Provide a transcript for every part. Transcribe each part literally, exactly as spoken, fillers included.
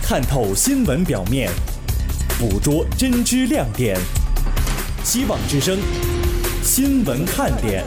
看透新闻表面，捕捉真知亮点。希望之声新闻看点。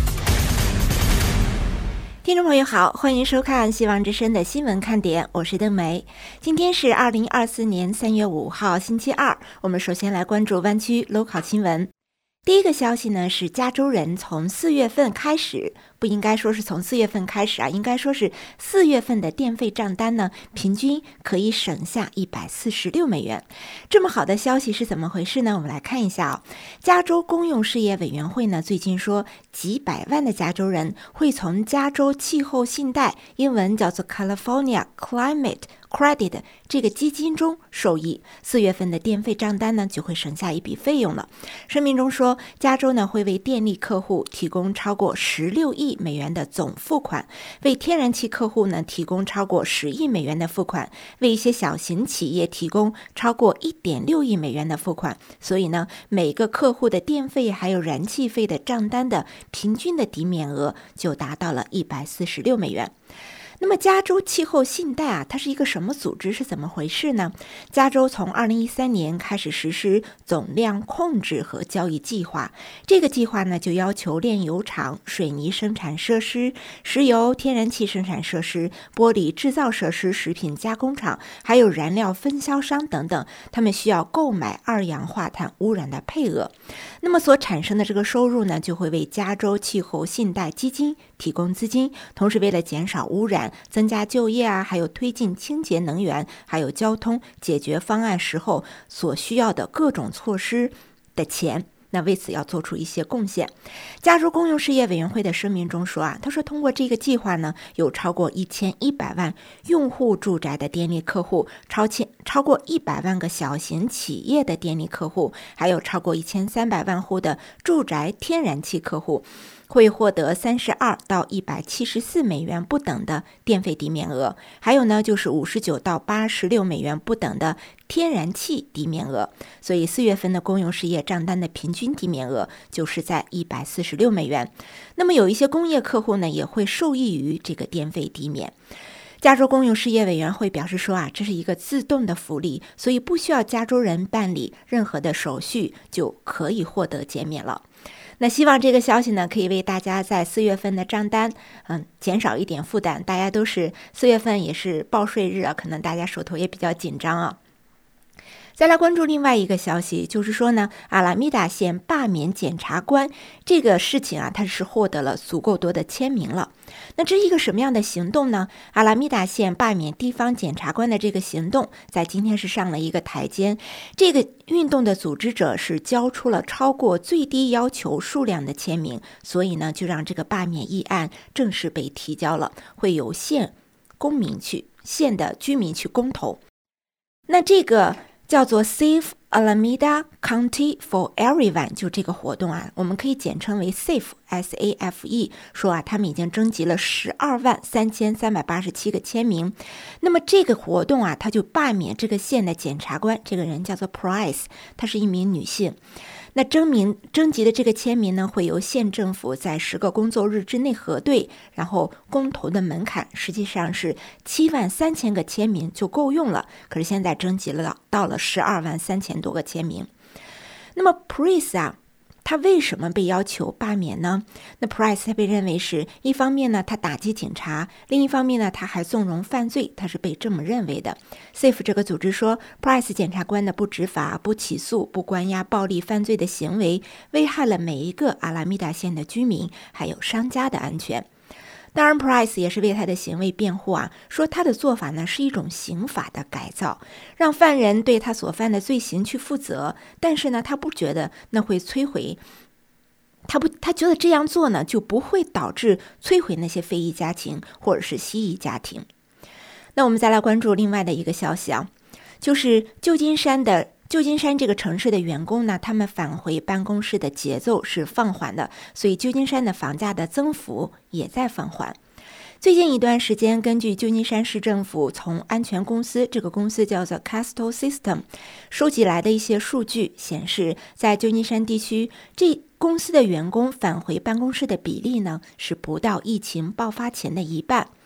听众朋友好，欢迎收看希望之声的新闻看点，我是邓梅。今天是二零二四年三月五号星期二，我们首先来关注湾区 local 新闻。第一个消息呢是加州人从四月份开始，不应该说是从四月份开始啊，应该说是四月份的电费账单呢，平均可以省下一百四十六美元。这么好的消息是怎么回事呢？我们来看一下啊，加州公用事业委员会呢最近说，几百万的加州人会从加州气候信贷，英文叫做 California Climate Credit 这个基金中受益，四月份的电费账单呢就会省下一笔费用了。声明中说，加州呢会为电力客户提供超过十六亿美元的总付款，为天然气客户呢提供超过十亿美元的付款，为一些小型企业提供超过一点六亿美元的付款。所以呢，每个客户的电费还有燃气费的账单的平均的抵免额就达到了一百四十六美元。那么加州气候信贷啊，它是一个什么组织，是怎么回事呢？加州从二零一三年开始实施总量控制和交易计划，这个计划呢就要求炼油厂、水泥生产设施、石油、天然气生产设施、玻璃制造设施、食品加工厂，还有燃料分销商等等，他们需要购买二氧化碳污染的配额。那么所产生的这个收入呢，就会为加州气候信贷基金提供资金，同时为了减少污染、增加就业啊，还有推进清洁能源，还有交通解决方案时候所需要的各种措施的钱，那为此要做出一些贡献。加州公用事业委员会的声明中说啊，他说通过这个计划呢，有超过一千一百万用户住宅的电力客户，超千超过一百万个小型企业的电力客户，还有超过一千三百万户的住宅天然气客户，会获得三十二到一百七十四美元不等的电费抵免额，还有呢就是五十九到八十六美元不等的天然气抵免额。所以四月份的公用事业账单的平均抵免额就是在一百四十六美元。那么有一些工业客户呢也会受益于这个电费抵免。加州公用事业委员会表示说啊，这是一个自动的福利，所以不需要加州人办理任何的手续就可以获得减免了。那希望这个消息呢，可以为大家在四月份的账单，嗯，减少一点负担。大家都是四月份也是报税日啊，可能大家手头也比较紧张啊。再来关注另外一个消息，就是说呢，阿拉米达县罢免检察官这个事情啊，它是获得了足够多的签名了。那这是一个什么样的行动呢？阿拉米达县罢免地方检察官的这个行动，在今天是上了一个台阶。这个运动的组织者是交出了超过最低要求数量的签名，所以呢，就让这个罢免议案正式被提交了，会由县公民去县的居民去公投。那这个叫做 Save Alameda County for Everyone， 就这个活动啊，我们可以简称为 Safe S A F E， 说啊，他们已经征集了十二万三千三百八十七个签名。那么这个活动啊，他就罢免这个县的检察官，这个人叫做 Price， 她是一名女性。那征名征集的这个签名呢，会由县政府在十个工作日之内核对，然后公投的门槛实际上是七万三千个签名就够用了，可是现在征集了到了十二万三千多个签名。那么 Price 啊，他为什么被要求罢免呢？那 Price 他被认为是一方面呢，他打击警察，另一方面呢，他还纵容犯罪，他是被这么认为的。Safe 这个组织说 ，Price 检察官的不执法、不起诉、不关押暴力犯罪的行为，危害了每一个阿拉米达县的居民还有商家的安全。当然 Price 也是为他的行为辩护啊，说他的做法呢是一种刑法的改造，让犯人对他所犯的罪行去负责，但是呢他不觉得那会摧毁他不他觉得这样做呢就不会导致摧毁那些非裔家庭或者是西裔家庭。那我们再来关注另外的一个消息啊，就是旧金山的旧金山这个城市的员工呢，他们返回办公室的节奏是放缓的，所以旧金山的房价的增幅也在放缓。最近一段时间，根据旧金山市政府从安全公司，这个公司叫做 Castle System 收集来的一些数据显示，在旧金山地区，这公司的员工返回办公室的比例呢，是不到疫情爆发前的一半。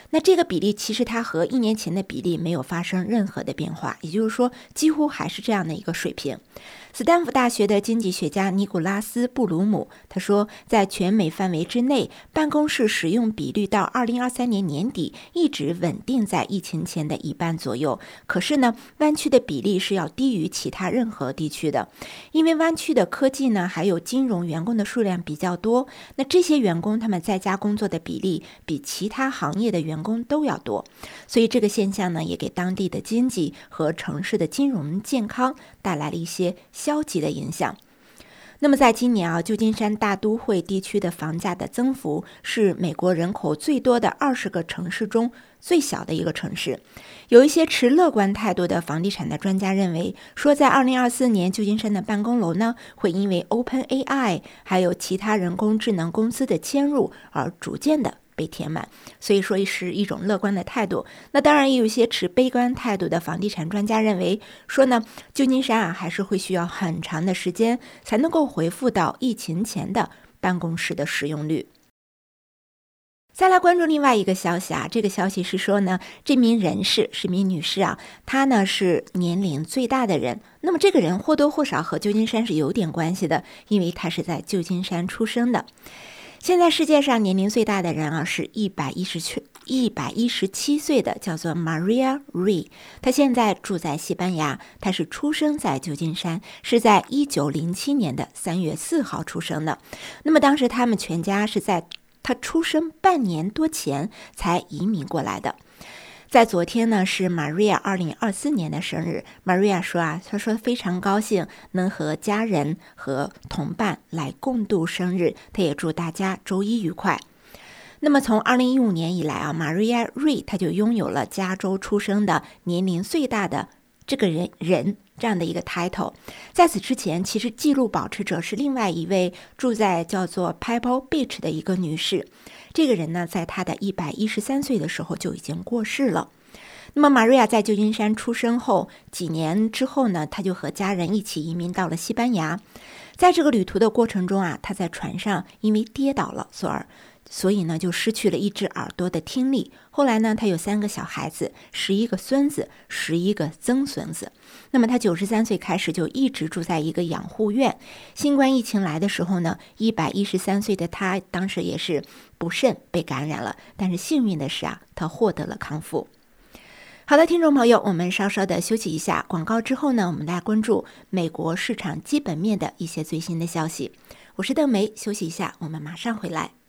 那这个比例其实它和一年前的比例没有发生任何的变化，也就是说几乎还是这样的一个水平。斯坦福大学的经济学家尼古拉斯·布鲁姆他说，在全美范围之内，办公室使用比率到二零二三年年底一直稳定在疫情前的一半左右。可是呢，湾区的比例是要低于其他任何地区的，因为湾区的科技呢还有金融员工的数量比较多，那这些员工他们在家工作的比例比其他行业的员工都要多，所以这个现象呢也给当地的经济和城市的金融健康带来了一些消极的影响。那么在今年啊，旧金山大都会地区的房价的增幅是美国人口最多的二十个城市中最小的一个城市。有一些持乐观态度的房地产的专家认为，说在二零二四年，旧金山的办公楼呢会因为 OpenAI 还有其他人工智能公司的迁入而逐渐的被填满，所以说是一种乐观的态度。那当然也有一些持悲观态度的房地产专家认为说呢，旧金山啊还是会需要很长的时间才能够恢复到疫情前的办公室的使用率。再来关注另外一个消息啊，这个消息是说呢，这名人士是名女士啊，她呢是年龄最大的人。那么这个人或多或少和旧金山是有点关系的，因为她是在旧金山出生的。现在世界上年龄最大的人啊，是一百一十七岁的，叫做 Maria Rey。她现在住在西班牙，她是出生在旧金山，是在一九零七年的三月四号出生的。那么当时他们全家是在她出生半年多前才移民过来的。在昨天呢，是 Maria 二零二四年的生日。Maria 说啊，她说非常高兴能和家人和同伴来共度生日，她也祝大家周一愉快。那么从二零一五年以来啊 ，Maria Rey 她就拥有了加州出生的年龄最大的这个人人这样的一个 title。 在此之前，其实纪录保持者是另外一位住在叫做 Pebble Beach 的一个女士。这个人呢，在她的一百一十三岁的时候就已经过世了。那么玛瑞亚在旧金山出生后几年之后呢，她就和家人一起移民到了西班牙。在这个旅途的过程中啊，她在船上因为跌倒了，所以所以呢就失去了一只耳朵的听力。后来呢，她有三个小孩子，十一个孙子，十一个曾孙子。那么她九十三岁开始就一直住在一个养护院。新冠疫情来的时候呢，一百一十三岁的她当时也是不慎被感染了，但是幸运的是啊，她获得了康复。好的，听众朋友，我们稍稍的休息一下，广告之后呢，我们来关注美国市场基本面的一些最新的消息。我是邓梅，休息一下，我们马上回来。